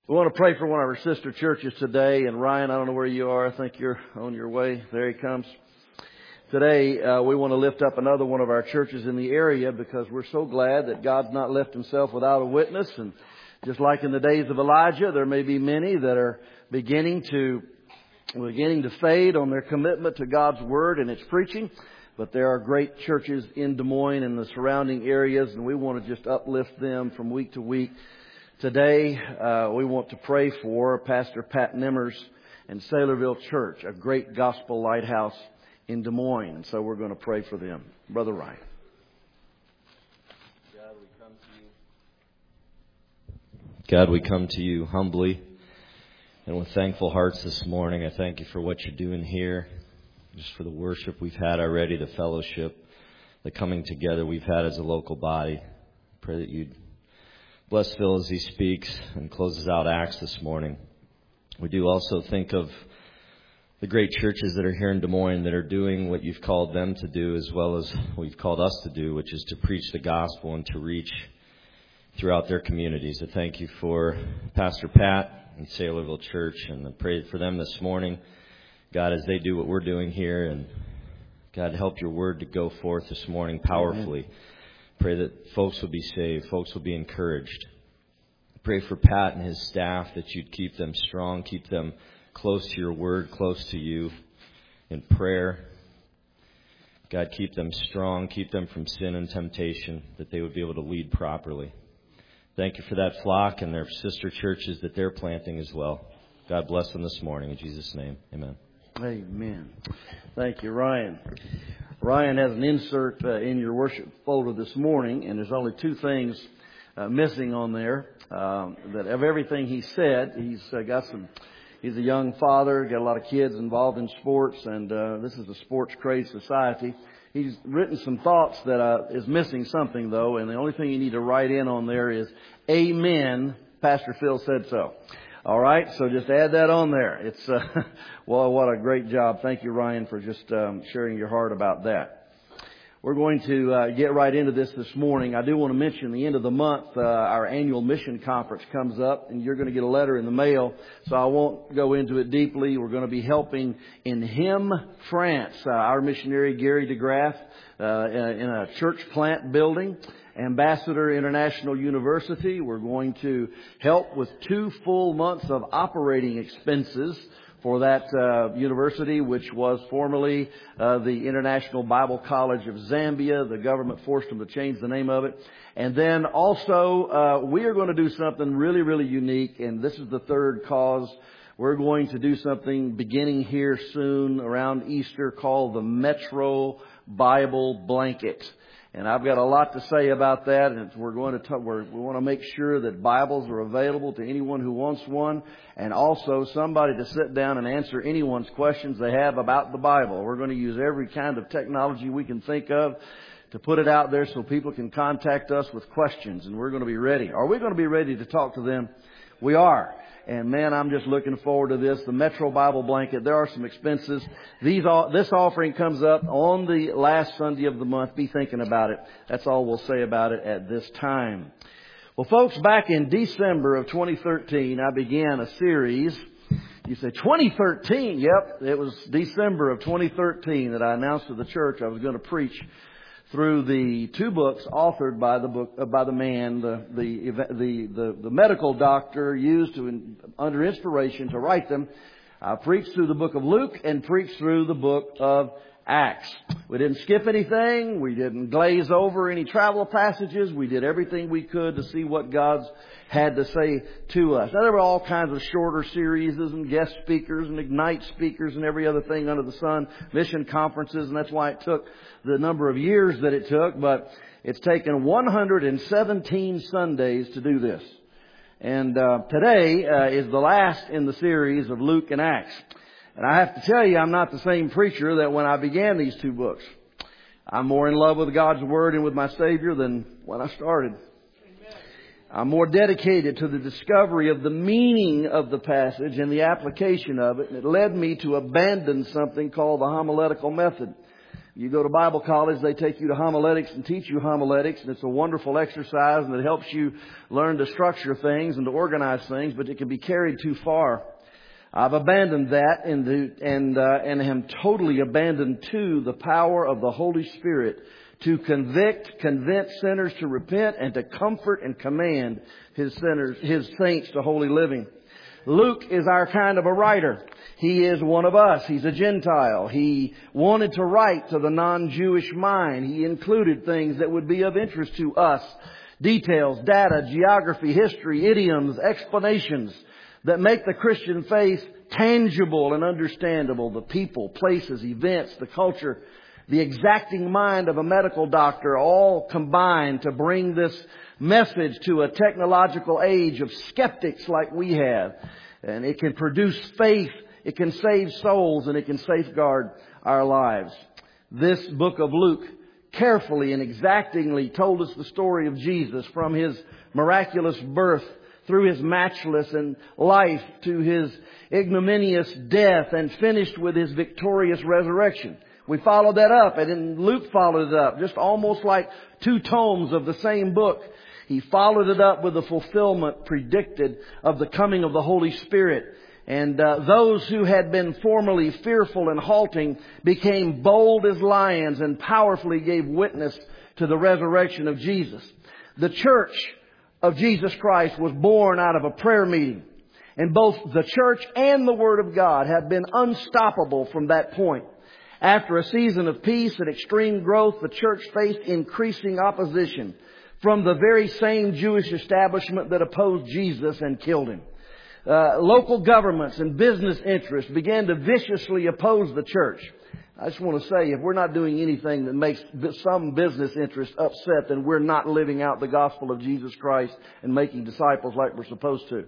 We want to pray for one of our sister churches today. And Ryan, I don't know where you are. I think you're on your way. There he comes. Today, we want to lift up another one of our churches in the area because we're so glad that God's not left himself without a witness. And just like in the days of Elijah, there may be many that are beginning to fade on their commitment to God's Word and its preaching. But there are great churches in Des Moines and the surrounding areas, and we want to just uplift them from week to week. Today, we want to pray for Pastor Pat Nimmers and Saylorville Church, a great gospel lighthouse in Des Moines. And so we're going to pray for them. Brother Ryan. God, we come to you humbly and with thankful hearts this morning. I thank you for what you're doing here, just for the worship we've had already, the fellowship, the coming together we've had as a local body. I pray that you'd bless Phil as he speaks and closes out Acts this morning. We do also think of the great churches that are here in Des Moines that are doing what you've called them to do as well as what you've called us to do, which is to preach the gospel and to reach throughout their communities. I thank you for Pastor Pat and Saylorville Church, and I pray for them this morning, God, as they do what we're doing here, and God, help your word to go forth this morning powerfully. Amen. Pray that folks will be saved, folks will be encouraged. Pray for Pat and his staff that you'd keep them strong, keep them close to your word, close to you in prayer. God, keep them strong, keep them from sin and temptation, that they would be able to lead properly. Thank you for that flock and their sister churches that they're planting as well. God bless them this morning. In Jesus' name, amen. Amen. Thank you, Ryan. Ryan has an insert in your worship folder this morning, and there's only two things missing on there. That of everything he said, he's a young father, got a lot of kids involved in sports, and this is a sports-crazed society. He's written some thoughts that is missing something, though, and the only thing you need to write in on there is, Amen, Pastor Phil said so. All right, so just add that on there. It's well, what a great job. Thank you, Ryan, for just sharing your heart about that. We're going to get right into this morning. I do want to mention the end of the month, our annual mission conference comes up, and you're going to get a letter in the mail, so I won't go into it deeply. We're going to be helping in Him, France, our missionary Gary DeGraff, in a church plant building. Ambassador International University. We're going to help with 2 full months of operating expenses for that university, which was formerly the International Bible College of Zambia. The government forced them to change the name of it. And then also, we are going to do something really, really unique, and this is the third cause. We're going to do something beginning here soon around Easter called the Metro Bible Blanket. And I've got a lot to say about that, and we want to make sure that Bibles are available to anyone who wants one, and also somebody to sit down and answer anyone's questions they have about the Bible. We're going to use every kind of technology we can think of to put it out there so people can contact us with questions, and we're going to be ready. Are we going to be ready to talk to them? We are. And man, I'm just looking forward to this. The Metro Bible Blanket, there are some expenses. This offering comes up on the last Sunday of the month. Be thinking about it. That's all we'll say about it at this time. Well, folks, back in December of 2013, I began a series. You say, 2013? Yep, it was December of 2013 that I announced to the church I was going to preach through the 2 books authored by the man, the medical doctor used under inspiration to write them. I preached through the book of Luke and preached through the book of Acts. We didn't skip anything. We didn't glaze over any travel passages. We did everything we could to see what God's had to say to us. Now, there were all kinds of shorter series and guest speakers and Ignite speakers and every other thing under the sun, mission conferences, and that's why it took the number of years that it took. But it's taken 117 Sundays to do this. And today is the last in the series of Luke and Acts. And I have to tell you, I'm not the same preacher that when I began these 2 books. I'm more in love with God's Word and with my Savior than when I started. I'm more dedicated to the discovery of the meaning of the passage and the application of it. And it led me to abandon something called the homiletical method. You go to Bible college, they take you to homiletics and teach you homiletics, and it's a wonderful exercise, and it helps you learn to structure things and to organize things, but it can be carried too far. I've abandoned that and am totally abandoned to the power of the Holy Spirit to convict, convince sinners to repent, and to comfort and command His saints to holy living. Luke is our kind of a writer. He is one of us. He's a Gentile. He wanted to write to the non-Jewish mind. He included things that would be of interest to us. Details, data, geography, history, idioms, explanations that make the Christian faith tangible and understandable. The people, places, events, the culture, the exacting mind of a medical doctor, all combined to bring this message to a technological age of skeptics like we have. And it can produce faith, it can save souls, and it can safeguard our lives. This book of Luke carefully and exactingly told us the story of Jesus from His miraculous birth through His matchless and life to His ignominious death and finished with His victorious resurrection. We followed that up, and then Luke followed it up, just almost like two tomes of the same book. He followed it up with the fulfillment predicted of the coming of the Holy Spirit. And those who had been formerly fearful and halting became bold as lions and powerfully gave witness to the resurrection of Jesus. The church of Jesus Christ was born out of a prayer meeting. And both the church and the Word of God have been unstoppable from that point. After a season of peace and extreme growth, the church faced increasing opposition from the very same Jewish establishment that opposed Jesus and killed Him. Local governments and business interests began to viciously oppose the church. I just want to say, if we're not doing anything that makes some business interest upset, then we're not living out the gospel of Jesus Christ and making disciples like we're supposed to.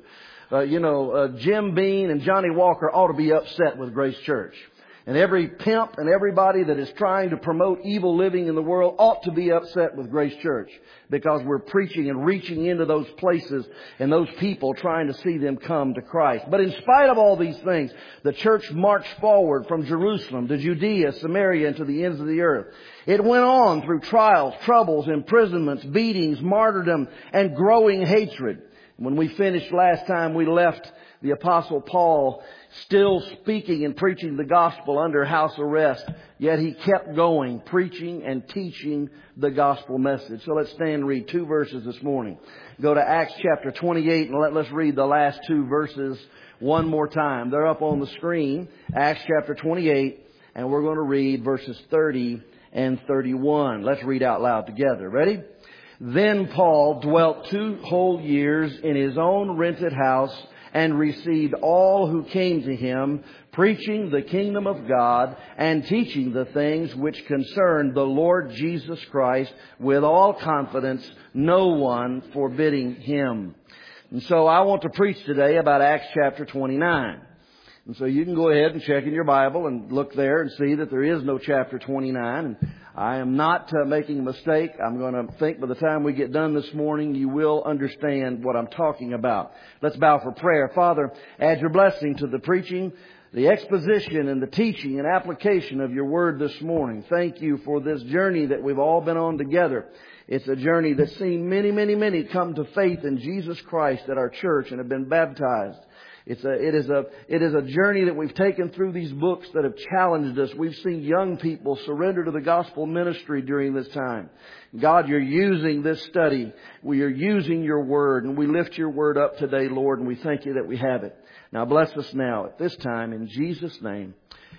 Jim Beam and Johnny Walker ought to be upset with Grace Church. And every pimp and everybody that is trying to promote evil living in the world ought to be upset with Grace Church, because we're preaching and reaching into those places and those people, trying to see them come to Christ. But in spite of all these things, the church marched forward from Jerusalem to Judea, Samaria, and to the ends of the earth. It went on through trials, troubles, imprisonments, beatings, martyrdom, and growing hatred. When we finished last time, we left the Apostle Paul still speaking and preaching the gospel under house arrest. Yet he kept going, preaching and teaching the gospel message. So let's stand and read two verses this morning. Go to Acts chapter 28 and let's read the last two verses one more time. They're up on the screen. Acts chapter 28, and we're going to read verses 30 and 31. Let's read out loud together. Ready? Then Paul dwelt 2 whole years in his own rented house and received all who came to him, preaching the kingdom of God and teaching the things which concern the Lord Jesus Christ with all confidence, no one forbidding him. And so I want to preach today about Acts chapter 29. And so you can go ahead and check in your Bible and look there and see that there is no chapter 29. And I am not making a mistake. I'm going to think by the time we get done this morning, you will understand what I'm talking about. Let's bow for prayer. Father, add your blessing to the preaching, the exposition, and the teaching and application of your word this morning. Thank you for this journey that we've all been on together. It's a journey that's seen many, many, many come to faith in Jesus Christ at our church and have been baptized. It is a journey that we've taken through these books that have challenged us. We've seen young people surrender to the gospel ministry during this time. God, you're using this study. We are using your word, and we lift your word up today, Lord, and we thank you that we have it. Now bless us now at this time in Jesus' name.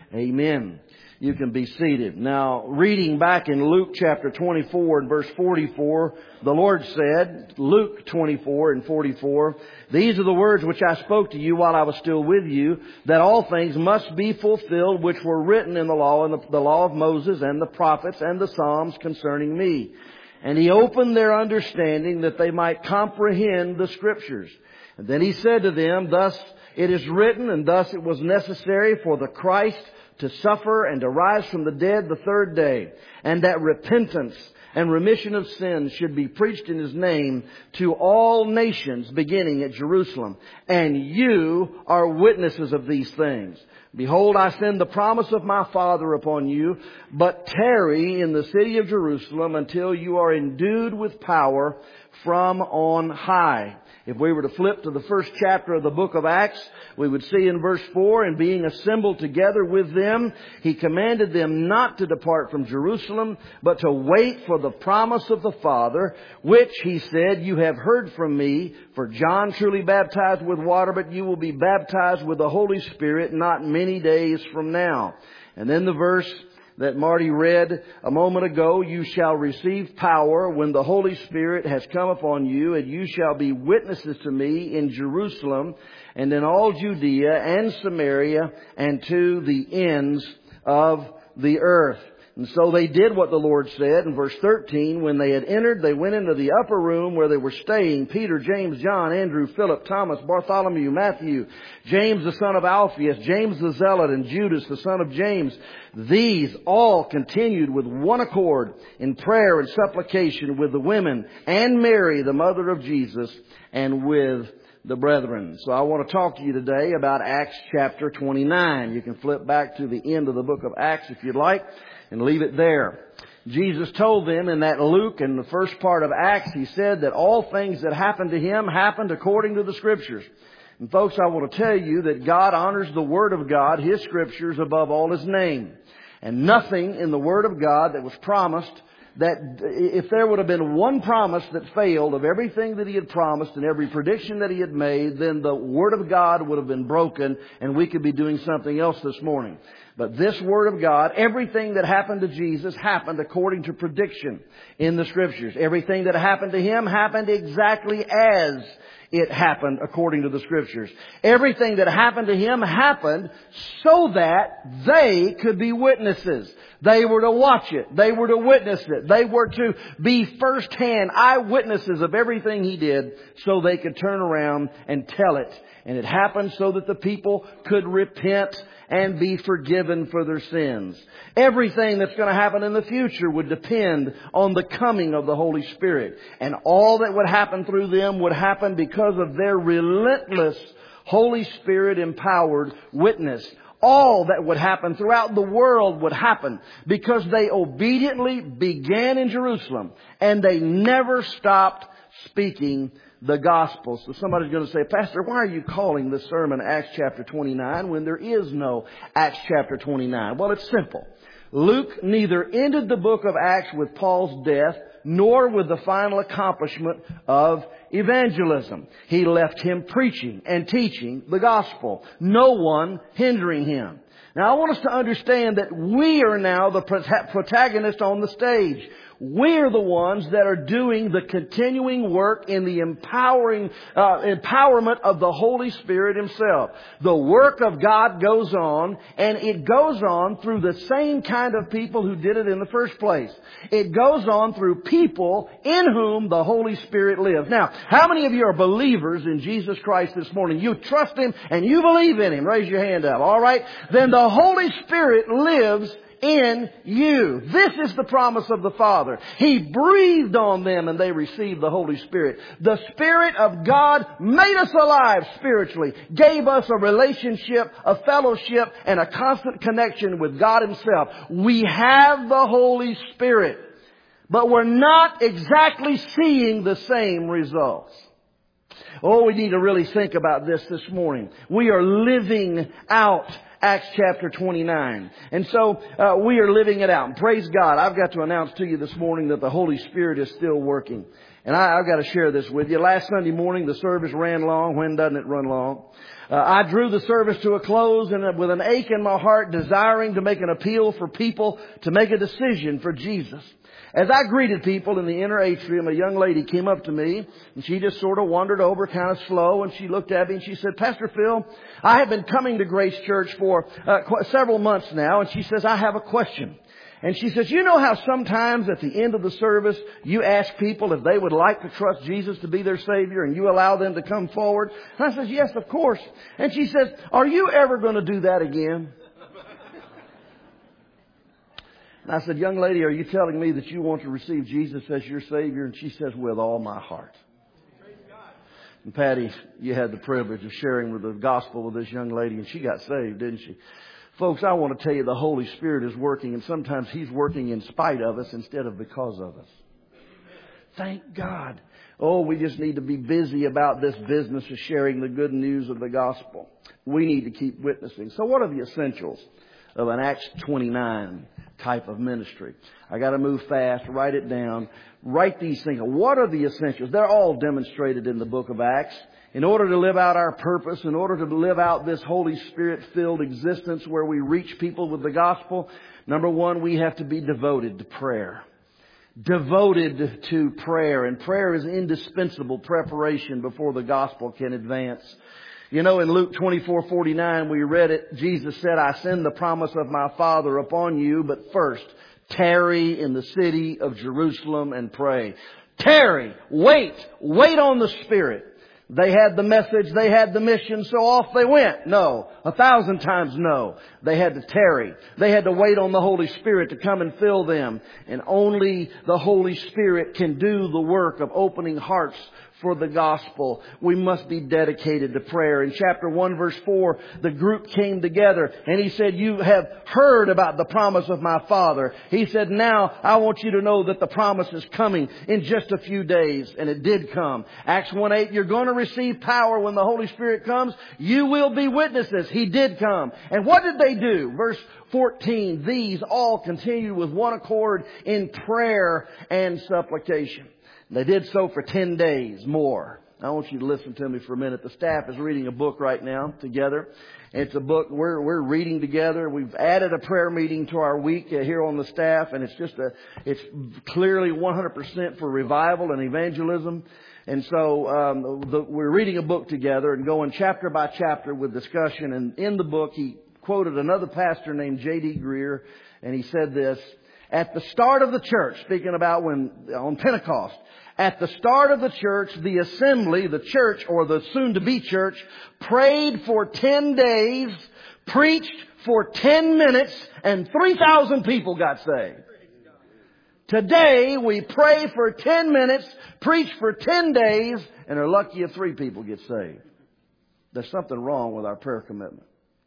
Amen. You can be seated. Now, reading back in Luke chapter 24 and verse 44, the Lord said, Luke 24 and 44, "These are the words which I spoke to you while I was still with you, that all things must be fulfilled which were written in the law and the law of Moses and the prophets and the Psalms concerning me. And he opened their understanding that they might comprehend the Scriptures. And then he said to them, Thus it is written, and thus it was necessary for the Christ to suffer and to rise from the dead the third day, and that repentance and remission of sins should be preached in His name to all nations, beginning at Jerusalem. And you are witnesses of these things. Behold, I send the promise of my Father upon you, but tarry in the city of Jerusalem until you are endued with power from on high. If we were to flip to the first chapter of the book of Acts, we would see in verse 4, and being assembled together with them, He commanded them not to depart from Jerusalem, but to wait for the promise of the Father, which He said, you have heard from me, for John truly baptized with water, but you will be baptized with the Holy Spirit not many days from now. And then the verse that Marty read a moment ago, you shall receive power when the Holy Spirit has come upon you, and you shall be witnesses to me in Jerusalem and in all Judea and Samaria and to the ends of the earth. And so they did what the Lord said. In verse 13, when they had entered, they went into the upper room where they were staying. Peter, James, John, Andrew, Philip, Thomas, Bartholomew, Matthew, James the son of Alphaeus, James the Zealot, and Judas the son of James. These all continued with one accord in prayer and supplication with the women and Mary, the mother of Jesus, and with the brethren. So I want to talk to you today about Acts chapter 29. You can flip back to the end of the book of Acts if you'd like, and leave it there. Jesus told them in that Luke, in the first part of Acts, He said that all things that happened to Him happened according to the Scriptures. And folks, I want to tell you that God honors the Word of God, His Scriptures, above all His name. And nothing in the Word of God that was promised, that if there would have been one promise that failed of everything that He had promised and every prediction that He had made, then the Word of God would have been broken and we could be doing something else this morning. But this Word of God, everything that happened to Jesus happened according to prediction in the Scriptures. Everything that happened to Him happened exactly as it happened according to the Scriptures. Everything that happened to Him happened so that they could be witnesses. They were to watch it. They were to witness it. They were to be first-hand eyewitnesses of everything He did so they could turn around and tell it. And it happened so that the people could repent and be forgiven for their sins. Everything that's going to happen in the future would depend on the coming of the Holy Spirit. And all that would happen through them would happen because of their relentless Holy Spirit empowered witness. All that would happen throughout the world would happen because they obediently began in Jerusalem and they never stopped speaking the gospel. So somebody's going to say, Pastor, why are you calling this sermon Acts chapter 29 when there is no Acts chapter 29? Well, it's simple. Luke neither ended the book of Acts with Paul's death nor with the final accomplishment of evangelism. He left him preaching and teaching the gospel, no one hindering him. Now, I want us to understand that we are now the protagonist on the stage. We're the ones that are doing the continuing work in the empowerment of the Holy Spirit Himself. The work of God goes on, and it goes on through the same kind of people who did it in the first place. It goes on through people in whom the Holy Spirit lives. Now, how many of you are believers in Jesus Christ this morning? You trust Him and you believe in Him. Raise your hand up. All right? Then the Holy Spirit lives in you. This is the promise of the Father. He breathed on them and they received the Holy Spirit. The Spirit of God made us alive spiritually, gave us a relationship, a fellowship, and a constant connection with God Himself. We have the Holy Spirit, but we're not exactly seeing the same results. Oh, we need to really think about this morning. We are living out Acts chapter 29. And so we are living it out. And praise God, I've got to announce to you this morning that the Holy Spirit is still working. And I've got to share this with you. Last Sunday morning, the service ran long. When doesn't it run long? I drew the service to a close and with an ache in my heart, desiring to make an appeal for people to make a decision for Jesus. As I greeted people in the inner atrium, a young lady came up to me and she just sort of wandered over kind of slow, and she looked at me and she said, Pastor Phil, I have been coming to Grace Church for several months now, and she says, I have a question. And she says, you know how sometimes at the end of the service you ask people if they would like to trust Jesus to be their Savior and you allow them to come forward? And I says, yes, of course. And she says, are you ever going to do that again? And I said, young lady, are you telling me that you want to receive Jesus as your Savior? And she says, with all my heart. And Patty, you had the privilege of sharing with the gospel with this young lady, and she got saved, didn't she? Folks, I want to tell you the Holy Spirit is working, and sometimes He's working in spite of us instead of because of us. Thank God. Oh, we just need to be busy about this business of sharing the good news of the gospel. We need to keep witnessing. So what are the essentials of an Acts 29 type of ministry? I got to move fast. Write it down. Write these things. What are the essentials? They're all demonstrated in the book of Acts. In order to live out our purpose, in order to live out this Holy Spirit-filled existence where we reach people with the gospel, number one, we have to be devoted to prayer. Devoted to prayer. And prayer is indispensable preparation before the gospel can advance. You know, in Luke 24:49, we read it. Jesus said, I send the promise of my Father upon you, but first, tarry in the city of Jerusalem and pray. Tarry. Wait. Wait on the Spirit. They had the message, they had the mission, so off they went. No. 1,000 times no. They had to tarry. They had to wait on the Holy Spirit to come and fill them. And only the Holy Spirit can do the work of opening hearts for the gospel. We must be dedicated to prayer. In chapter 1 verse 4, the group came together and he said, you have heard about the promise of my Father. He said, now I want you to know that the promise is coming in just a few days. And it did come. Acts 1:8, you're going to receive power when the Holy Spirit comes. You will be witnesses. He did come. And what did they do? Verse 14, these all continued with one accord in prayer and supplication. They did so for 10 days more. I want you to listen to me for a minute. The staff is reading a book right now together. It's a book we're reading together. We've added a prayer meeting to our week here on the staff, and it's clearly 100% for revival and evangelism. And so we're reading a book together and going chapter by chapter with discussion. And in the book, he quoted another pastor named J.D. Greer, and he said this: at the start of the church, speaking about when on Pentecost, at the start of the church, the assembly, the church, or the soon-to-be church, prayed for 10 days, preached for 10 minutes, and 3,000 people got saved. Today, we pray for 10 minutes, preach for 10 days, and are lucky if 3 people get saved. There's something wrong with our prayer commitment.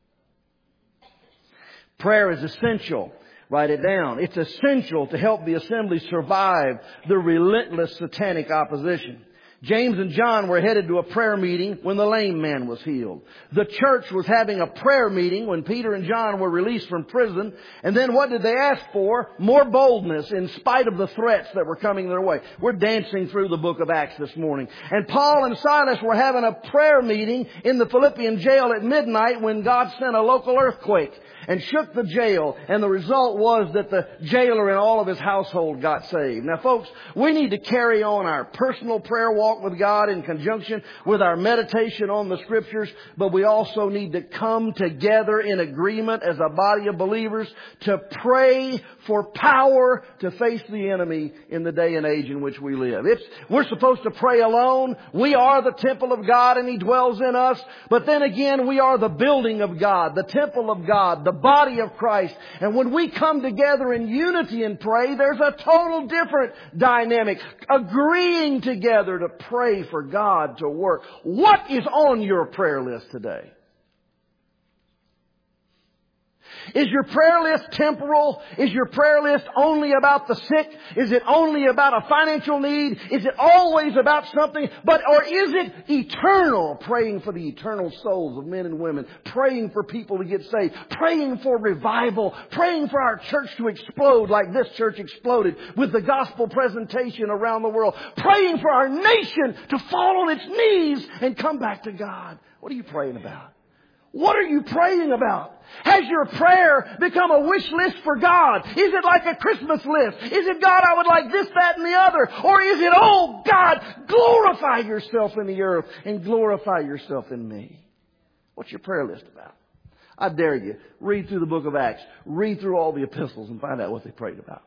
Prayer is essential. Write it down. It's essential to help the assembly survive the relentless satanic opposition. James and John were headed to a prayer meeting when the lame man was healed. The church was having a prayer meeting when Peter and John were released from prison. And then what did they ask for? More boldness in spite of the threats that were coming their way. We're dancing through the book of Acts this morning. And Paul and Silas were having a prayer meeting in the Philippian jail at midnight when God sent a local earthquake and shook the jail. And the result was that the jailer and all of his household got saved. Now, folks, we need to carry on our personal prayer walk with God in conjunction with our meditation on the Scriptures, but we also need to come together in agreement as a body of believers to pray for power to face the enemy in the day and age in which we live. We're supposed to pray alone. We are the temple of God and He dwells in us. But then again, we are the building of God, the temple of God, the body of Christ. And when we come together in unity and pray, there's a total different dynamic. Agreeing together to pray for God to work. What is on your prayer list today? Is your prayer list temporal? Is your prayer list only about the sick? Is it only about a financial need? Is it always about something? Or is it eternal? Praying for the eternal souls of men and women. Praying for people to get saved. Praying for revival. Praying for our church to explode like this church exploded with the gospel presentation around the world. Praying for our nation to fall on its knees and come back to God. What are you praying about? What are you praying about? Has your prayer become a wish list for God? Is it like a Christmas list? Is it, God, I would like this, that, and the other? Or is it, oh, God, glorify yourself in the earth and glorify yourself in me? What's your prayer list about? I dare you, read through the book of Acts. Read through all the epistles and find out what they prayed about.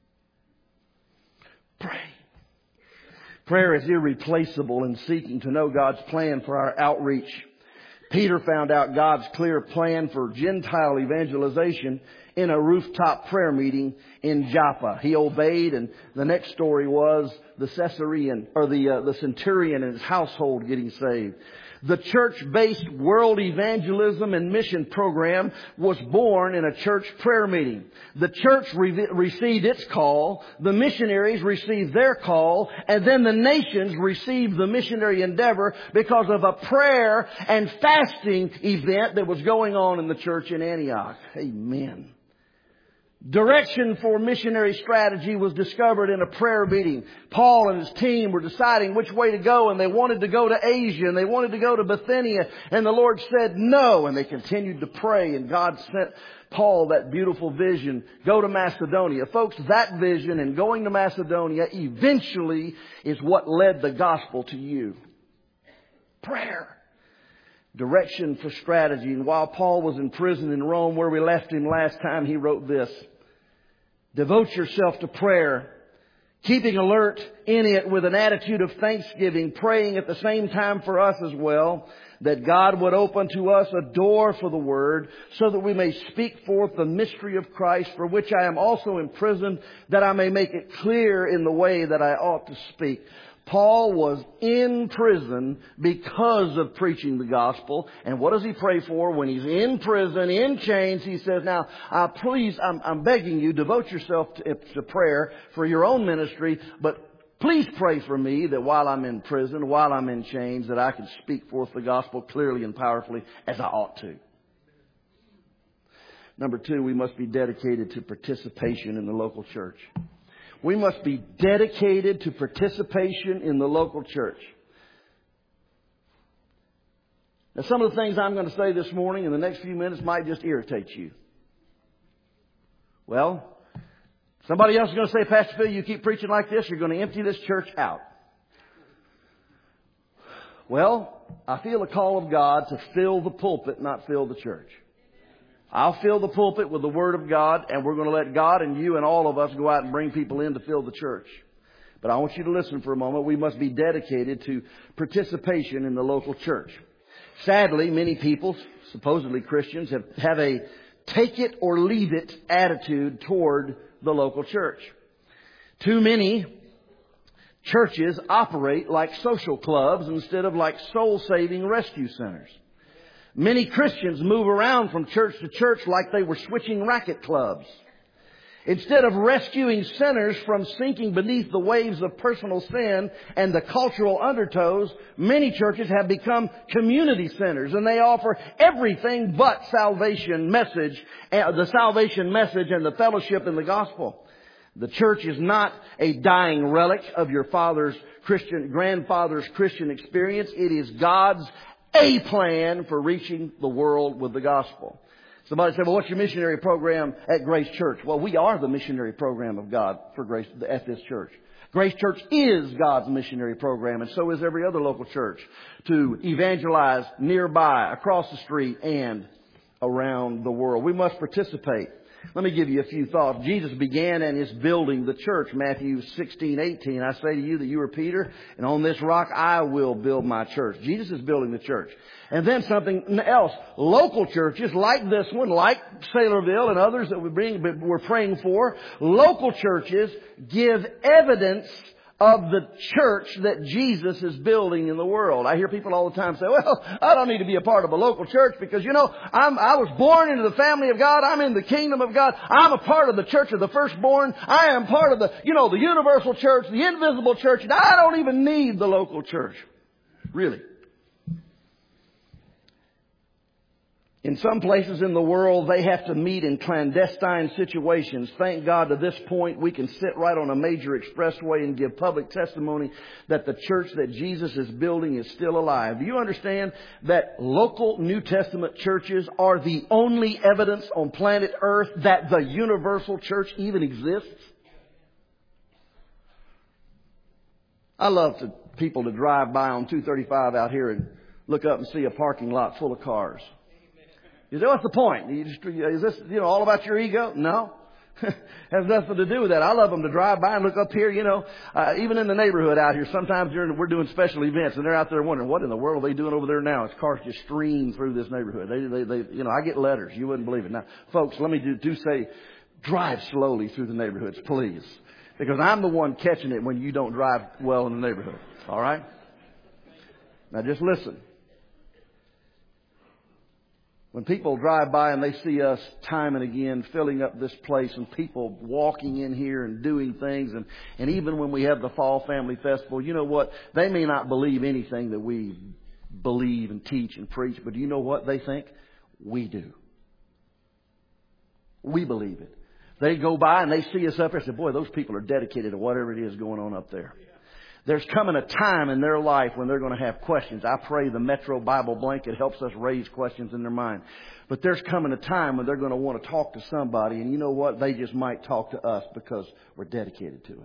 Pray. Prayer is irreplaceable in seeking to know God's plan for our outreach. Peter found out God's clear plan for Gentile evangelization in a rooftop prayer meeting in Joppa. He obeyed, and the next story was the centurion and his household getting saved. The church-based world evangelism and mission program was born in a church prayer meeting. The church received its call, the missionaries received their call, and then the nations received the missionary endeavor because of a prayer and fasting event that was going on in the church in Antioch. Amen. Direction for missionary strategy was discovered in a prayer meeting. Paul and his team were deciding which way to go, and they wanted to go to Asia, and they wanted to go to Bithynia, and the Lord said no, and they continued to pray, and God sent Paul that beautiful vision, go to Macedonia. Folks, that vision and going to Macedonia eventually is what led the gospel to you. Prayer. Direction for strategy. And while Paul was in prison in Rome, where we left him last time, he wrote this: devote yourself to prayer, keeping alert in it with an attitude of thanksgiving, praying at the same time for us as well, that God would open to us a door for the Word, so that we may speak forth the mystery of Christ, for which I am also imprisoned, that I may make it clear in the way that I ought to speak. Paul was in prison because of preaching the gospel. And what does he pray for when he's in prison, in chains? He says, now, please, I'm begging you, devote yourself to prayer for your own ministry, but please pray for me that while I'm in prison, while I'm in chains, that I can speak forth the gospel clearly and powerfully as I ought to. Number 2, we must be dedicated to participation in the local church. We must be dedicated to participation in the local church. Now, some of the things I'm going to say this morning in the next few minutes might just irritate you. Well, somebody else is going to say, Pastor Phil, you keep preaching like this, you're going to empty this church out. Well, I feel a call of God to fill the pulpit, not fill the church. I'll fill the pulpit with the Word of God, and we're going to let God and you and all of us go out and bring people in to fill the church. But I want you to listen for a moment. We must be dedicated to participation in the local church. Sadly, many people, supposedly Christians, have a take it or leave it attitude toward the local church. Too many churches operate like social clubs instead of like soul-saving rescue centers. Many Christians move around from church to church like they were switching racket clubs. Instead of rescuing sinners from sinking beneath the waves of personal sin and the cultural undertows, many churches have become community centers, and they offer everything but the salvation message and the fellowship in the gospel. The church is not a dying relic of your grandfather's Christian experience. It is God's a plan for reaching the world with the gospel. Somebody said, well, what's your missionary program at Grace Church? Well, we are the missionary program of God for Grace at this church. Grace Church is God's missionary program, and so is every other local church, to evangelize nearby, across the street, and around the world. We must participate. Let me give you a few thoughts. Jesus began and is building the church. Matthew 16:18. I say to you that you are Peter, and on this rock I will build my church. Jesus is building the church. And then something else. Local churches like this one, like Saylorville and others that we're praying for, local churches give evidence of the church that Jesus is building in the world. I hear people all the time say, well, I don't need to be a part of a local church because, I was born into the family of God. I'm in the kingdom of God. I'm a part of the church of the firstborn. I am part of the universal church, the invisible church. And I don't even need the local church. Really. In some places in the world, they have to meet in clandestine situations. Thank God to this point, we can sit right on a major expressway and give public testimony that the church that Jesus is building is still alive. Do you understand that local New Testament churches are the only evidence on planet Earth that the universal church even exists? I love people to drive by on 235 out here and look up and see a parking lot full of cars. You say, what's the point? Is this, all about your ego? No. Has nothing to do with that. I love them to drive by and look up here, even in the neighborhood out here. Sometimes we're doing special events and they're out there wondering, what in the world are they doing over there now? As cars just stream through this neighborhood. I get letters. You wouldn't believe it. Now, folks, let me do say, drive slowly through the neighborhoods, please. Because I'm the one catching it when you don't drive well in the neighborhood. All right? Now just listen. When people drive by and they see us time and again filling up this place and people walking in here and doing things, and even when we have the Fall Family Festival, you know what? They may not believe anything that we believe and teach and preach, but do you know what they think? We do. We believe it. They go by and they see us up there and say, boy, those people are dedicated to whatever it is going on up there. There's coming a time in their life when they're going to have questions. I pray the Metro Bible Blanket helps us raise questions in their mind. But there's coming a time when they're going to want to talk to somebody. And you know what? They just might talk to us because we're dedicated to it.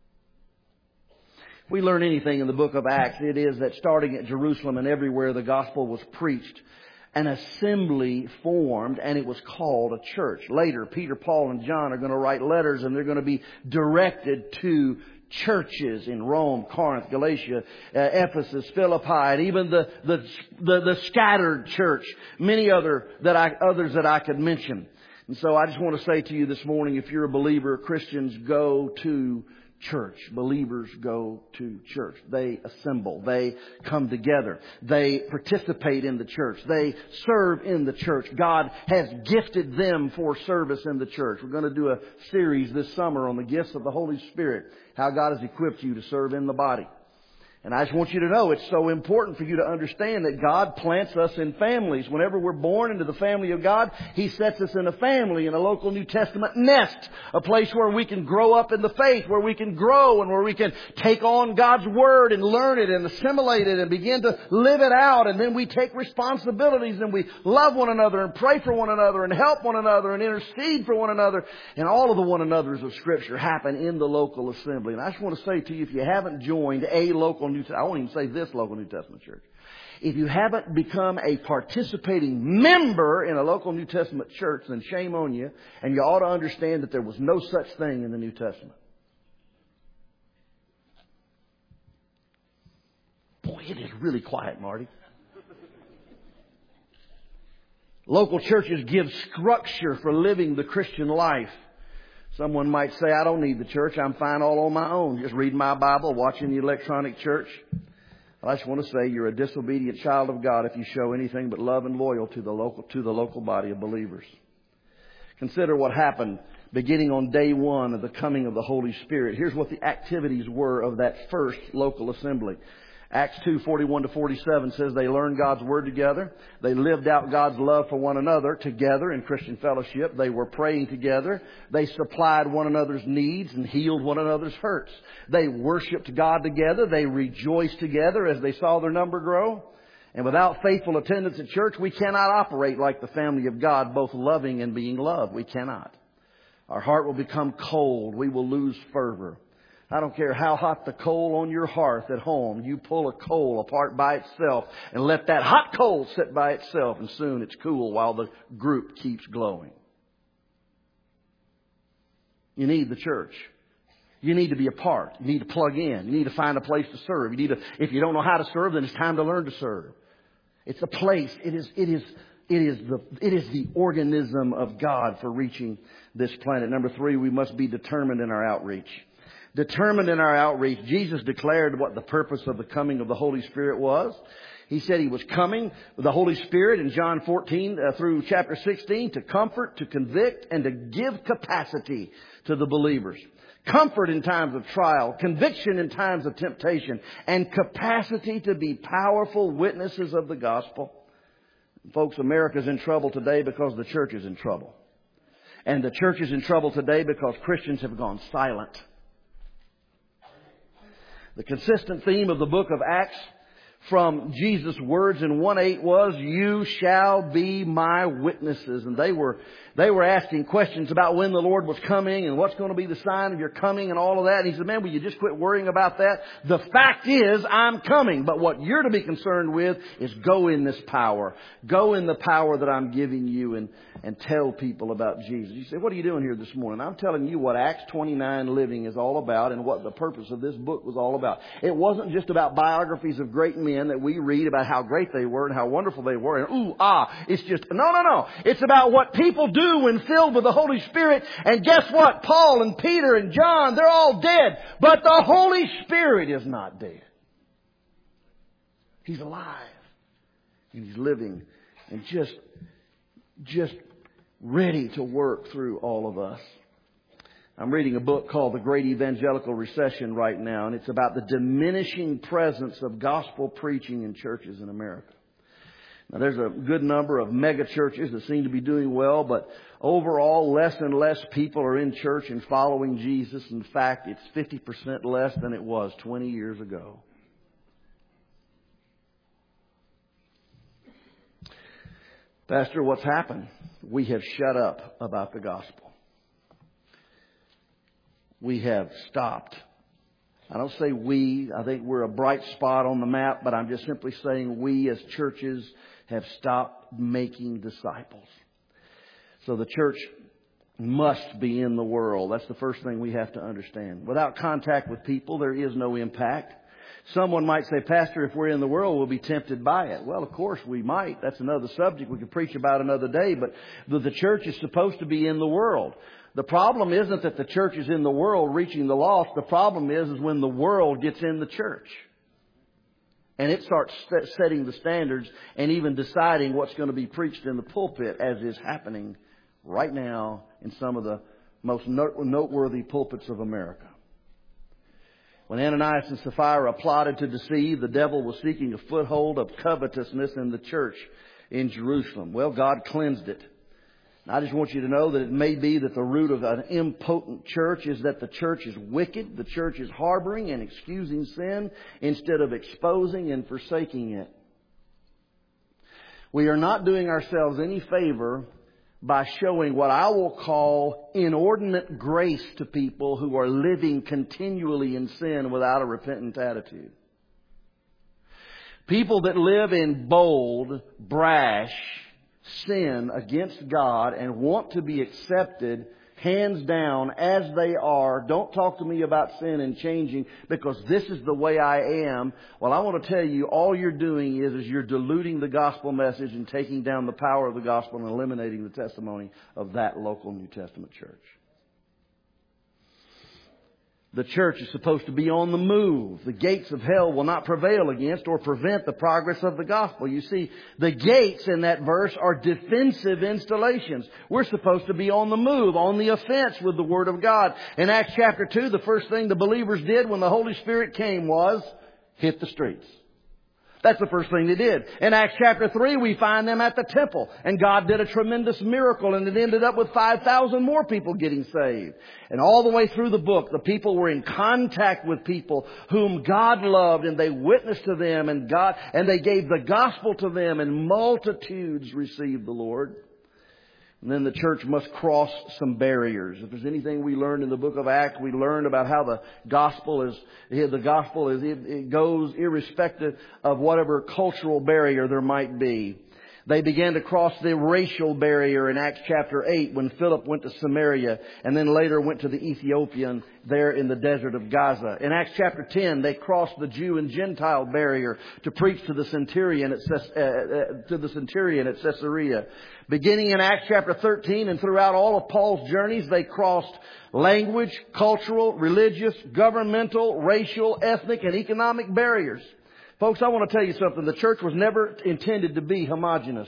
If we learn anything in the book of Acts, it is that starting at Jerusalem and everywhere the gospel was preached, an assembly formed, and it was called a church. Later, Peter, Paul, and John are going to write letters, and they're going to be directed to churches in Rome, Corinth, Galatia, Ephesus, Philippi, and even the scattered church. Many others that I could mention. And so I just want to say to you this morning, if you're a believer, Christians go to church. Believers go to church. They assemble. They come together. They participate in the church. They serve in the church. God has gifted them for service in the church. We're going to do a series this summer on the gifts of the Holy Spirit, how God has equipped you to serve in the body. And I just want you to know it's so important for you to understand that God plants us in families. Whenever we're born into the family of God, He sets us in a family, in a local New Testament nest. A place where we can grow up in the faith, where we can grow and where we can take on God's Word and learn it and assimilate it and begin to live it out. And then we take responsibilities and we love one another and pray for one another and help one another and intercede for one another. And all of the one another's of Scripture happen in the local assembly. And I just want to say to you, if you haven't joined a local I won't even say this local New Testament church. If you haven't become a participating member in a local New Testament church, then shame on you. And you ought to understand that there was no such thing in the New Testament. Boy, it is really quiet, Marty. Local churches give structure for living the Christian life. Someone might say, I don't need the church. I'm fine all on my own. Just reading my Bible, watching the electronic church. I just want to say you're a disobedient child of God if you show anything but love and loyalty to the local body of believers. Consider what happened beginning on day one of the coming of the Holy Spirit. Here's what the activities were of that first local assembly. Acts 2:41-47 says they learned God's Word together. They lived out God's love for one another together in Christian fellowship. They were praying together. They supplied one another's needs and healed one another's hurts. They worshiped God together. They rejoiced together as they saw their number grow. And without faithful attendance at church, we cannot operate like the family of God, both loving and being loved. We cannot. Our heart will become cold. We will lose fervor. I don't care how hot the coal on your hearth at home. You pull a coal apart by itself and let that hot coal sit by itself, and soon it's cool while the group keeps glowing. You need the church. You need to be a part. You need to plug in. You need to find a place to serve. If you don't know how to serve, then it's time to learn to serve. It's a place. It is the organism of God for reaching this planet. Number 3, we must be determined in our outreach. Determined in our outreach. Jesus declared what the purpose of the coming of the Holy Spirit was. He said He was coming with the Holy Spirit in John 14 through chapter 16 to comfort, to convict, and to give capacity to the believers. Comfort in times of trial, conviction in times of temptation, and capacity to be powerful witnesses of the gospel. Folks, America's in trouble today because the church is in trouble. And the church is in trouble today because Christians have gone silent. The consistent theme of the book of Acts from Jesus' words in 1:8 was, "You shall be my witnesses." And they were asking questions about when the Lord was coming and what's going to be the sign of your coming and all of that. And he said, "Man, will you just quit worrying about that? The fact is, I'm coming. But what you're to be concerned with is go in this power. Go in the power that I'm giving you and tell people about Jesus." You say, "What are you doing here this morning?" I'm telling you what Acts 29 living is all about and what the purpose of this book was all about. It wasn't just about biographies of great men that we read about how great they were and how wonderful they were. And it's just, no. It's about what people do when filled with the Holy Spirit. And guess what? Paul and Peter and John, they're all dead. But the Holy Spirit is not dead. He's alive. And He's living and just ready to work through all of us. I'm reading a book called The Great Evangelical Recession right now, and it's about the diminishing presence of gospel preaching in churches in America. Now, there's a good number of mega churches that seem to be doing well, but overall, less and less people are in church and following Jesus. In fact, it's 50% less than it was 20 years ago. Pastor, what's happened? We have shut up about the gospel. We have stopped. I don't say we. I think we're a bright spot on the map, but I'm just simply saying we as churches have stopped making disciples. So the church must be in the world. That's the first thing we have to understand. Without contact with people, there is no impact. Someone might say, "Pastor, if we're in the world, we'll be tempted by it." Well, of course we might. That's another subject we could preach about another day. But the church is supposed to be in the world. The problem isn't that the church is in the world reaching the lost. The problem is when the world gets in the church. And it starts setting the standards and even deciding what's going to be preached in the pulpit, as is happening right now in some of the most noteworthy pulpits of America. When Ananias and Sapphira plotted to deceive, the devil was seeking a foothold of covetousness in the church in Jerusalem. Well, God cleansed it. I just want you to know that it may be that the root of an impotent church is that the church is wicked. The church is harboring and excusing sin instead of exposing and forsaking it. We are not doing ourselves any favor by showing what I will call inordinate grace to people who are living continually in sin without a repentant attitude. People that live in bold, brash sin against God and want to be accepted hands down as they are. Don't talk to me about sin and changing because this is the way I am. Well, I want to tell you, all you're doing is you're diluting the gospel message and taking down the power of the gospel and eliminating the testimony of that local New Testament church. The church is supposed to be on the move. The gates of hell will not prevail against or prevent the progress of the gospel. You see, the gates in that verse are defensive installations. We're supposed to be on the move, on the offense with the Word of God. In Acts chapter 2, the first thing the believers did when the Holy Spirit came was hit the streets. That's the first thing they did. In Acts chapter 3, we find them at the temple. And God did a tremendous miracle. And it ended up with 5,000 more people getting saved. And all the way through the book, the people were in contact with people whom God loved. And they witnessed to them. And they gave the gospel to them. And multitudes received the Lord. And then the church must cross some barriers. If there's anything we learned in the book of Acts, we learned about how the gospel it goes irrespective of whatever cultural barrier there might be. They began to cross the racial barrier in Acts chapter 8 when Philip went to Samaria and then later went to the Ethiopian there in the desert of Gaza. In Acts chapter 10, they crossed the Jew and Gentile barrier to preach to the centurion at Caesarea. Beginning in Acts chapter 13 and throughout all of Paul's journeys, they crossed language, cultural, religious, governmental, racial, ethnic, and economic barriers. Folks, I want to tell you something. The church was never intended to be homogeneous.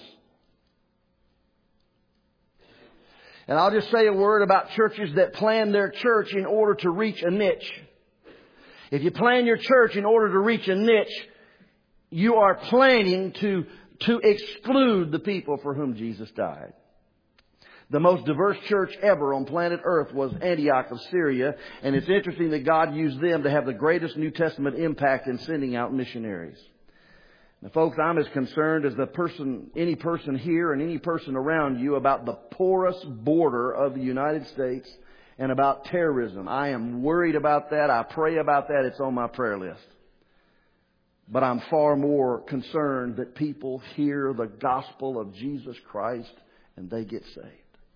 And I'll just say a word about churches that plan their church in order to reach a niche. If you plan your church in order to reach a niche, you are planning to exclude the people for whom Jesus died. The most diverse church ever on planet Earth was Antioch of Syria. And it's interesting that God used them to have the greatest New Testament impact in sending out missionaries. And folks, I'm as concerned as any person here and any person around you about the porous border of the United States and about terrorism. I am worried about that. I pray about that. It's on my prayer list. But I'm far more concerned that people hear the gospel of Jesus Christ and they get saved.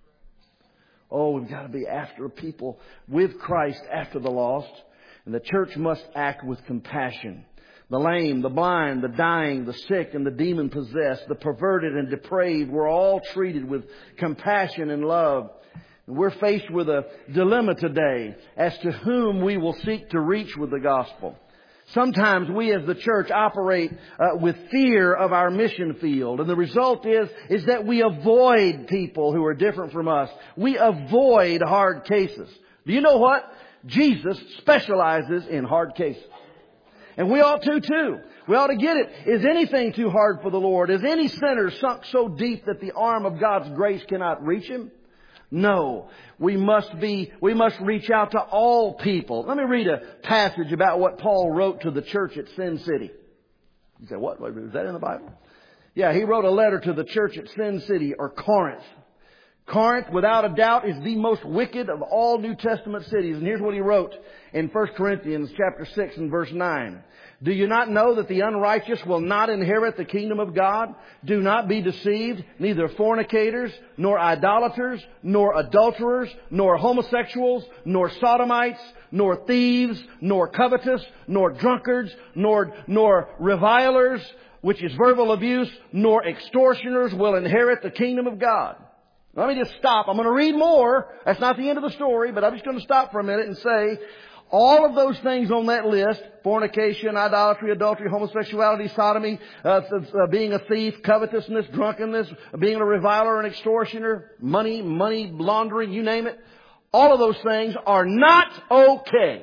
Oh, we've got to be after people with Christ after the lost. And the church must act with compassion. The lame, the blind, the dying, the sick, and the demon-possessed, the perverted and depraved were all treated with compassion and love. And we're faced with a dilemma today as to whom we will seek to reach with the gospel. Sometimes we as the church operate with fear of our mission field. And the result is that we avoid people who are different from us. We avoid hard cases. Do you know what? Jesus specializes in hard cases. And we ought to too. We ought to get it. Is anything too hard for the Lord? Is any sinner sunk so deep that the arm of God's grace cannot reach him? No. We must reach out to all people. Let me read a passage about what Paul wrote to the church at Sin City. You say, what? Is that in the Bible? Yeah, he wrote a letter to the church at Sin City, or Corinth. Corinth, without a doubt, is the most wicked of all New Testament cities. And here's what he wrote in 1 Corinthians chapter 6 and verse 9. Do you not know that the unrighteous will not inherit the kingdom of God? Do not be deceived. Neither fornicators, nor idolaters, nor adulterers, nor homosexuals, nor sodomites, nor thieves, nor covetous, nor drunkards, nor revilers, which is verbal abuse, nor extortioners will inherit the kingdom of God. Let me just stop. I'm going to read more. That's not the end of the story, but I'm just going to stop for a minute and say, all of those things on that list, fornication, idolatry, adultery, homosexuality, sodomy, being a thief, covetousness, drunkenness, being a reviler, an extortioner, money laundering, you name it, all of those things are not okay.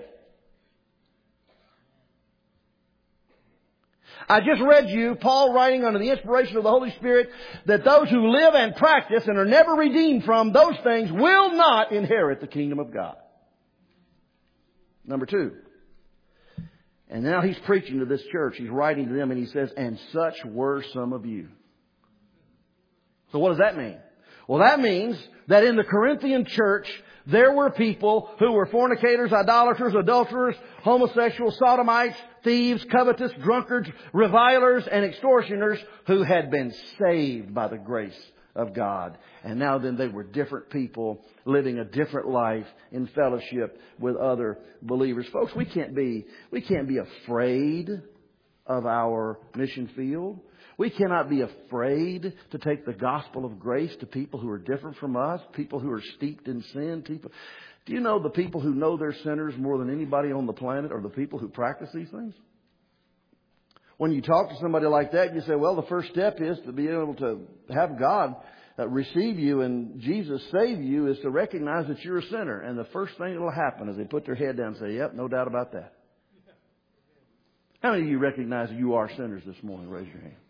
I just read you, Paul writing under the inspiration of the Holy Spirit, that those who live and practice and are never redeemed from those things will not inherit the kingdom of God. Number 2. And now he's preaching to this church. He's writing to them and he says, and such were some of you. So what does that mean? Well, that means that in the Corinthian church, there were people who were fornicators, idolaters, adulterers, homosexuals, sodomites, thieves, covetous, drunkards, revilers, and extortioners who had been saved by the grace of God. And now then they were different people living a different life in fellowship with other believers. Folks, we can't be afraid of our mission field. We cannot be afraid to take the gospel of grace to people who are different from us, people who are steeped in sin. Do you know the people who know they're sinners more than anybody on the planet are the people who practice these things? When you talk to somebody like that, you say, well, the first step is to be able to have God receive you and Jesus save you is to recognize that you're a sinner. And the first thing that will happen is they put their head down and say, yep, no doubt about that. How many of you recognize that you are sinners this morning? Raise your hand.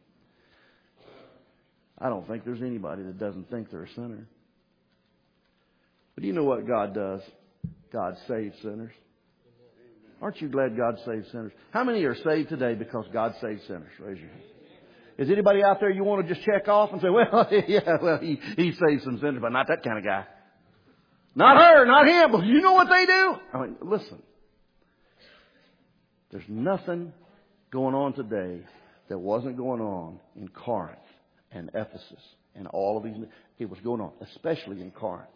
I don't think there's anybody that doesn't think they're a sinner. But do you know what God does? God saves sinners. Aren't you glad God saves sinners? How many are saved today because God saves sinners? Raise your hand. Is anybody out there you want to just check off and say, well, yeah, well, he saved some sinners, but not that kind of guy. Not her, not him. But you know what they do? I mean, listen. There's nothing going on today that wasn't going on in Corinth and Ephesus and all of these. It was going on, especially in Corinth.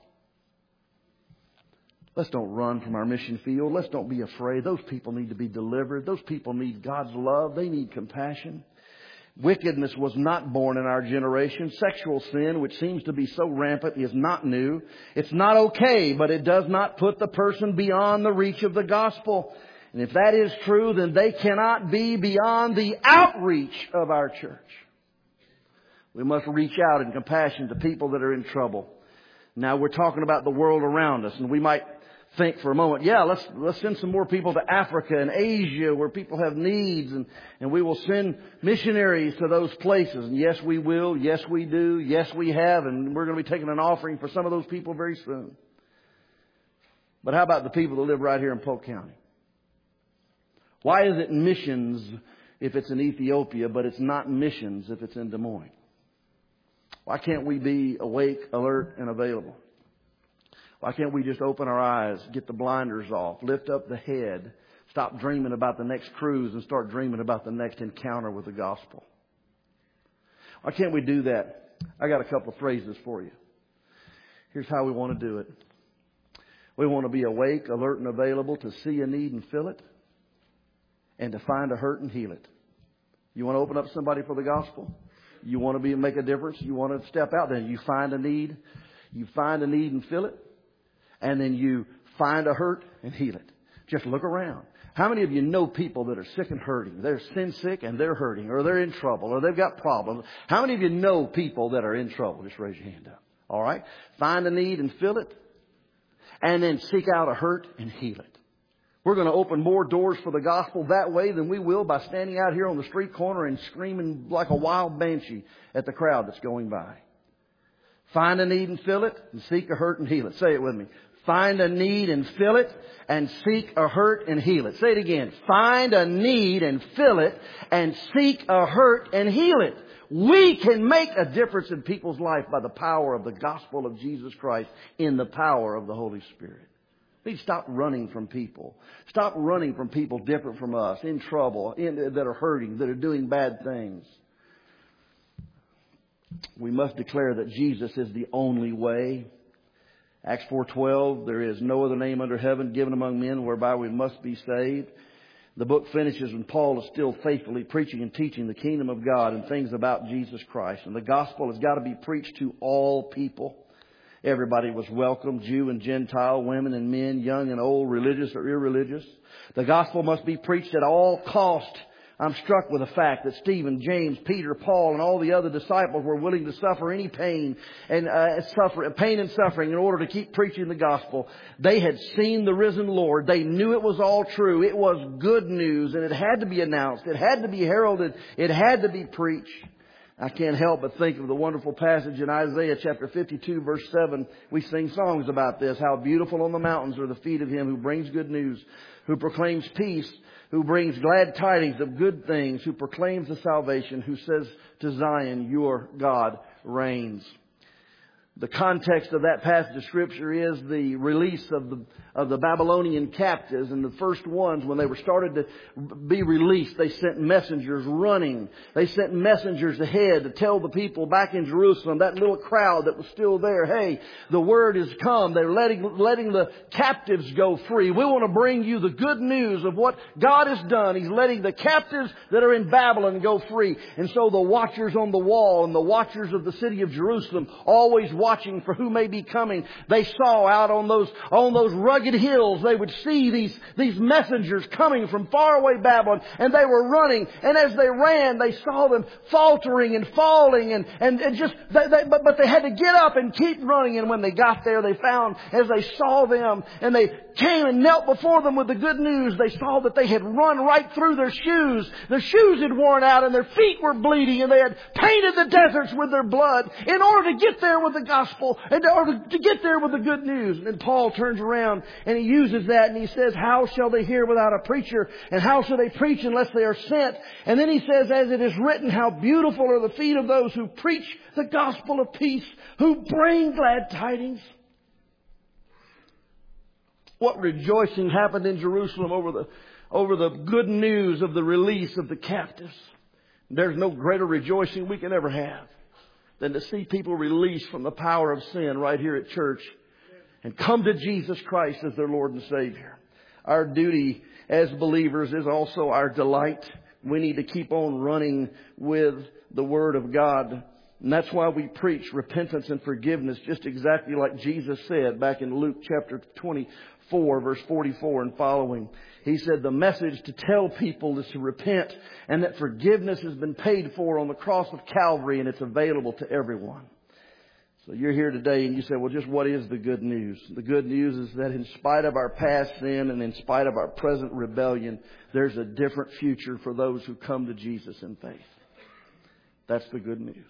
Let's don't run from our mission field. Let's don't be afraid. Those people need to be delivered. Those people need God's love. They need compassion. Wickedness was not born in our generation. Sexual sin, which seems to be so rampant, is not new. It's not okay, but it does not put the person beyond the reach of the gospel. And if that is true, then they cannot be beyond the outreach of our church. We must reach out in compassion to people that are in trouble. Now we're talking about the world around us, and we might think for a moment, yeah, let's send some more people to Africa and Asia where people have needs, and we will send missionaries to those places. And yes, we will. Yes, we do. Yes, we have. And we're going to be taking an offering for some of those people very soon. But how about the people that live right here in Polk County? Why is it missions if it's in Ethiopia, but it's not missions if it's in Des Moines? Why can't we be awake, alert, and available? Why can't we just open our eyes, get the blinders off, lift up the head, stop dreaming about the next cruise and start dreaming about the next encounter with the gospel? Why can't we do that? I got a couple of phrases for you. Here's how we want to do it. We want to be awake, alert, and available to see a need and fill it, and to find a hurt and heal it. You want to open up somebody for the gospel? You want to make a difference? You want to step out there. You find a need. You find a need and fill it. And then you find a hurt and heal it. Just look around. How many of you know people that are sick and hurting? They're sin sick and they're hurting, or they're in trouble, or they've got problems. How many of you know people that are in trouble? Just raise your hand up. All right? Find a need and fill it. And then seek out a hurt and heal it. We're going to open more doors for the gospel that way than we will by standing out here on the street corner and screaming like a wild banshee at the crowd that's going by. Find a need and fill it, and seek a hurt and heal it. Say it with me. Find a need and fill it, and seek a hurt and heal it. Say it again. Find a need and fill it, and seek a hurt and heal it. We can make a difference in people's life by the power of the gospel of Jesus Christ, in the power of the Holy Spirit. We need to stop running from people. Stop running from people different from us, in trouble, that are hurting, that are doing bad things. We must declare that Jesus is the only way. Acts 4:12, there is no other name under heaven given among men whereby we must be saved. The book finishes when Paul is still faithfully preaching and teaching the kingdom of God and things about Jesus Christ. And the gospel has got to be preached to all people. Everybody was welcome, Jew and Gentile, women and men, young and old, religious or irreligious. The gospel must be preached at all cost. I'm struck with the fact that Stephen, James, Peter, Paul, and all the other disciples were willing to suffer any pain and suffering in order to keep preaching the gospel. They had seen the risen Lord. They knew it was all true. It was good news, and it had to be announced. It had to be heralded. It had to be preached. I can't help but think of the wonderful passage in Isaiah chapter 52, verse 7. We sing songs about this. How beautiful on the mountains are the feet of him who brings good news, who proclaims peace, who brings glad tidings of good things, who proclaims the salvation, who says to Zion, your God reigns. The context of that passage of Scripture is the release of the Babylonian captives. And the first ones, when they were started to be released, they sent messengers running. They sent messengers ahead to tell the people back in Jerusalem, that little crowd that was still there, hey, the word has come. They're letting the captives go free. We want to bring you the good news of what God has done. He's letting the captives that are in Babylon go free. And so the watchers on the wall and the watchers of the city of Jerusalem, always watching for who may be coming, they saw out on those rugged hills, they would see these messengers coming from faraway Babylon, and they were running. And as they ran, they saw them faltering and falling, but they had to get up and keep running. And when they got there, they found, as they saw them and they came and knelt before them with the good news, they saw that they had run right through their shoes. Their shoes had worn out and their feet were bleeding, and they had painted the deserts with their blood in order to get there with the gospel and in order to get there with the good news. And then Paul turns around and he uses that and he says, how shall they hear without a preacher? And how shall they preach unless they are sent? And then he says, as it is written, how beautiful are the feet of those who preach the gospel of peace, who bring glad tidings. What rejoicing happened in Jerusalem over the good news of the release of the captives. There's no greater rejoicing we can ever have than to see people released from the power of sin right here at church and come to Jesus Christ as their Lord and Savior. Our duty as believers is also our delight. We need to keep on running with the Word of God. And that's why we preach repentance and forgiveness, just exactly like Jesus said back in Luke chapter 24, verse 44 and following. He said the message to tell people is to repent and that forgiveness has been paid for on the cross of Calvary and it's available to everyone. So you're here today and you say, well, just what is the good news? The good news is that in spite of our past sin and in spite of our present rebellion, there's a different future for those who come to Jesus in faith. That's the good news.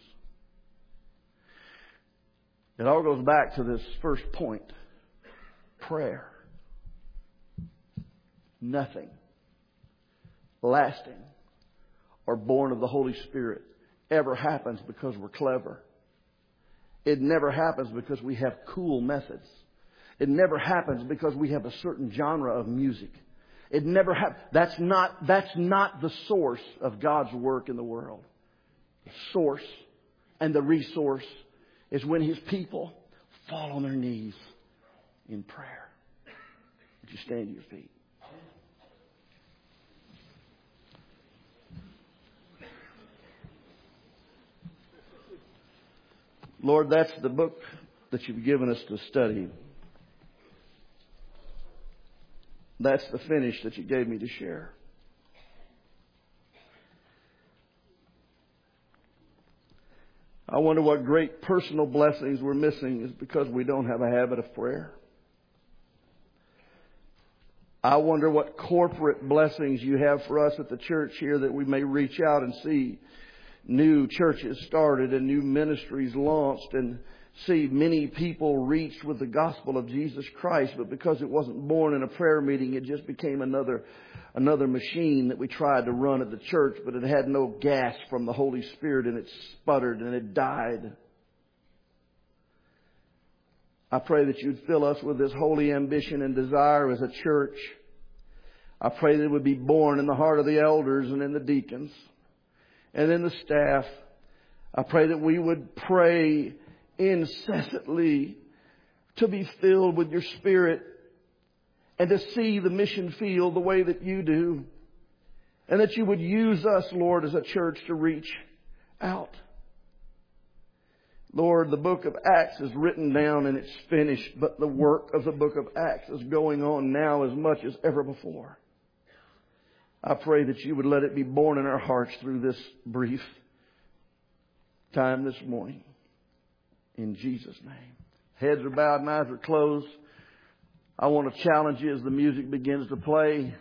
It all goes back to this first point. Prayer. Nothing lasting or born of the Holy Spirit ever happens because we're clever. It never happens because we have cool methods. It never happens because we have a certain genre of music. It never happens. That's not the source of God's work in the world. The source and the resource is when His people fall on their knees in prayer. Would you stand to your feet? Lord, that's the book that you've given us to study. That's the finish that you gave me to share. I wonder what great personal blessings we're missing is because we don't have a habit of prayer. I wonder what corporate blessings you have for us at the church here that we may reach out and see new churches started and new ministries launched and see many people reached with the gospel of Jesus Christ. But because it wasn't born in a prayer meeting, it just became another machine that we tried to run at the church, but it had no gas from the Holy Spirit and it sputtered and it died. I pray that you'd fill us with this holy ambition and desire as a church. I pray that it would be born in the heart of the elders and in the deacons and in the staff. I pray that we would pray incessantly to be filled with your Spirit and to see the mission field the way that you do. And that you would use us, Lord, as a church to reach out. Lord, the book of Acts is written down and it's finished, but the work of the book of Acts is going on now as much as ever before. I pray that you would let it be born in our hearts through this brief time this morning. In Jesus' name. Heads are bowed and eyes are closed. I want to challenge you as the music begins to play.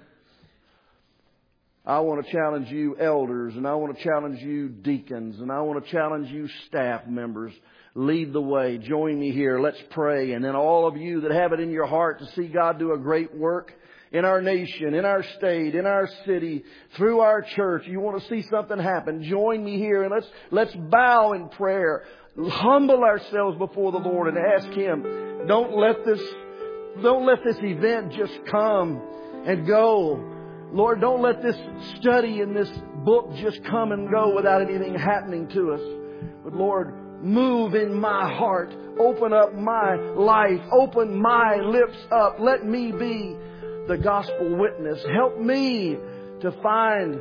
I want to challenge you elders, and I want to challenge you deacons, and I want to challenge you staff members. Lead the way. Join me here. Let's pray. And then all of you that have it in your heart to see God do a great work in our nation, in our state, in our city, through our church. You want to see something happen. Join me here and let's bow in prayer. Humble ourselves before the Lord and ask Him, don't let this event just come and go. Lord, don't let this study in this book just come and go without anything happening to us. But Lord, move in my heart. Open up my life. Open my lips up. Let me be the gospel witness. Help me to find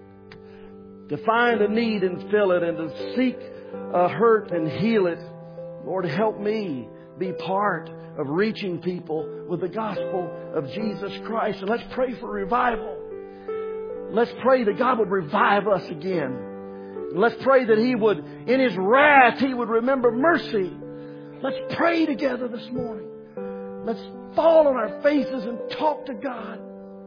a need and fill it, and to seek a hurt and heal it. Lord, help me be part of reaching people with the gospel of Jesus Christ. And let's pray for revival. Let's pray that God would revive us again. Let's pray that He would, in His wrath, He would remember mercy. Let's pray together this morning. Let's fall on our faces and talk to God,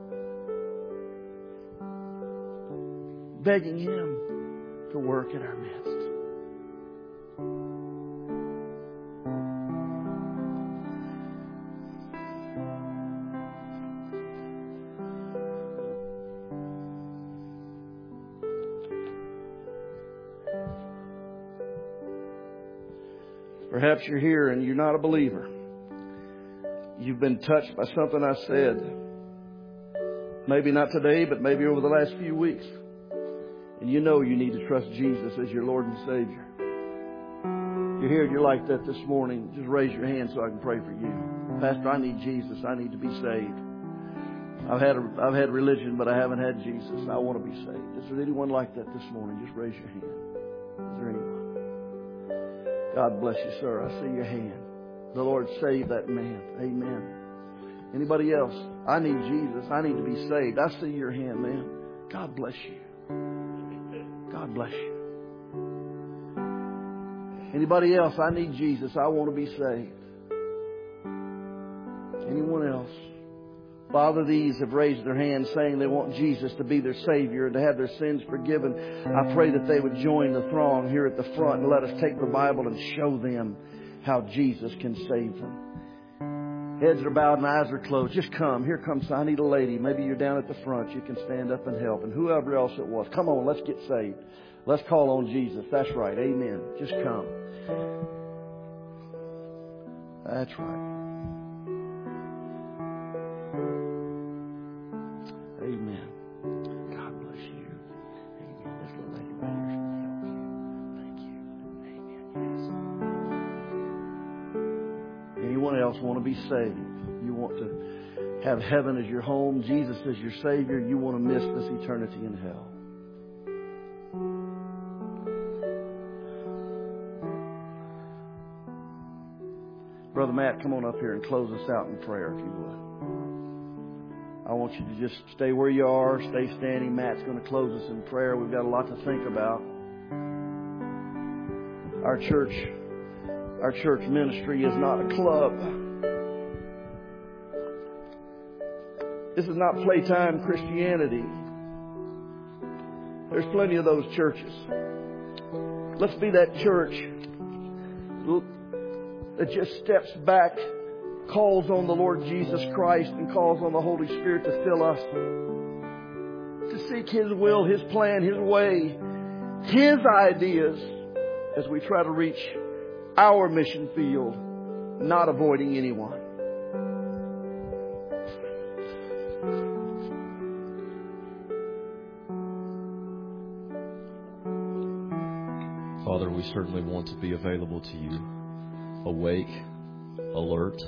begging Him to work in our midst. Perhaps you're here and you're not a believer. You've been touched by something I said. Maybe not today, but maybe over the last few weeks. And you know you need to trust Jesus as your Lord and Savior. If you're here and you're like that this morning, just raise your hand so I can pray for you. Pastor, I need Jesus. I need to be saved. I've had religion, but I haven't had Jesus. I want to be saved. Is there anyone like that this morning? Just raise your hand. Is there anyone? God bless you, sir. I see your hand. The Lord save that man. Amen. Anybody else? I need Jesus. I need to be saved. I see your hand, man. God bless you. God bless you. Anybody else? I need Jesus. I want to be saved. Anyone else? Father, these have raised their hands saying they want Jesus to be their Savior and to have their sins forgiven. I pray that they would join the throng here at the front and let us take the Bible and show them how Jesus can save them. Heads are bowed and eyes are closed. Just come. Here comes, I need a lady. Maybe you're down at the front. You can stand up and help. And whoever else it was. Come on, let's get saved. Let's call on Jesus. That's right. Amen. Just come. That's right. Amen. God bless you. Amen. This little lady right here is going to help you. Thank you. Amen. Yes. Anyone else want to be saved? You want to have heaven as your home, Jesus as your Savior. You want to miss this eternity in hell. Brother Matt, come on up here and close us out in prayer if you would. I want you to just stay where you are, stay standing. Matt's going to close us in prayer. We've got a lot to think about. Our church ministry is not a club. This is not playtime Christianity. There's plenty of those churches. Let's be that church that just steps back, calls on the Lord Jesus Christ and calls on the Holy Spirit to fill us, to seek His will, His plan, His way, His ideas as we try to reach our mission field, not avoiding anyone. Father, we certainly want to be available to you, awake, alert.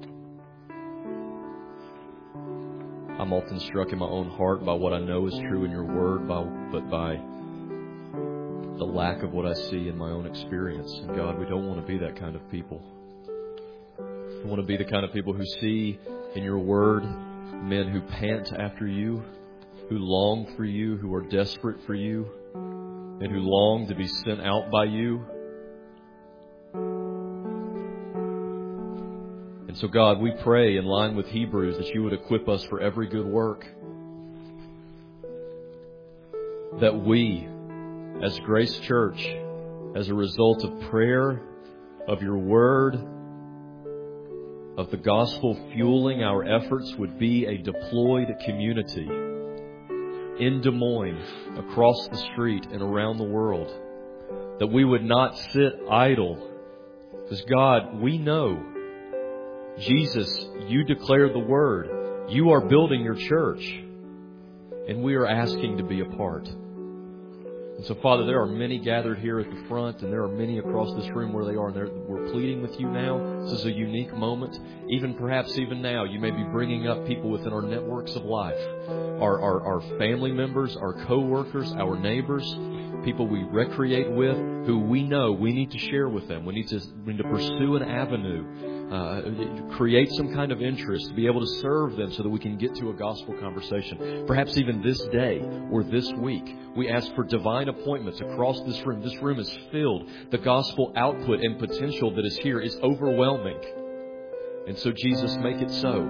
I'm often struck in my own heart by what I know is true in your word, but by the lack of what I see in my own experience. And God, we don't want to be that kind of people. We want to be the kind of people who see in your word men who pant after you, who long for you, who are desperate for you, and who long to be sent out by you. And so, God, we pray in line with Hebrews that you would equip us for every good work. That we, as Grace Church, as a result of prayer, of your word, of the gospel fueling our efforts, would be a deployed community in Des Moines, across the street, and around the world. That we would not sit idle. Because, God, we know, Jesus, you declared the word. You are building your church. And we are asking to be a part. And so, Father, there are many gathered here at the front, and there are many across this room where they are. And we're pleading with you now. This is a unique moment. Perhaps even now, you may be bringing up people within our networks of life. Our family members, our co-workers, our neighbors, people we recreate with, who we know we need to share with them. We need to pursue an avenue, create some kind of interest, to be able to serve them so that we can get to a gospel conversation. Perhaps even this day or this week, we ask for divine appointments across this room. This room is filled. The gospel output and potential that is here is overwhelming. And so, Jesus, make it so.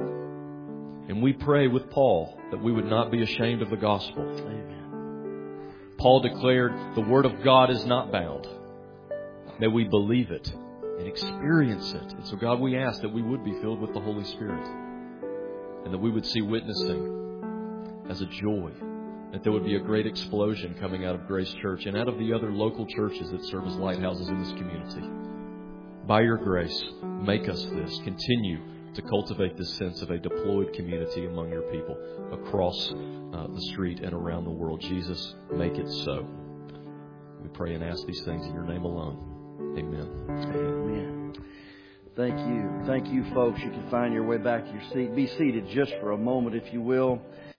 And we pray with Paul that we would not be ashamed of the gospel. Amen. Paul declared, the word of God is not bound. May we believe it and experience it. And so, God, we ask that we would be filled with the Holy Spirit and that we would see witnessing as a joy, that there would be a great explosion coming out of Grace Church and out of the other local churches that serve as lighthouses in this community. By your grace, make us this. Continue to cultivate this sense of a deployed community among your people across the street and around the world. Jesus, make it so. We pray and ask these things in your name alone. Amen. Amen. Thank you. Thank you, folks. You can find your way back to your seat. Be seated just for a moment, if you will.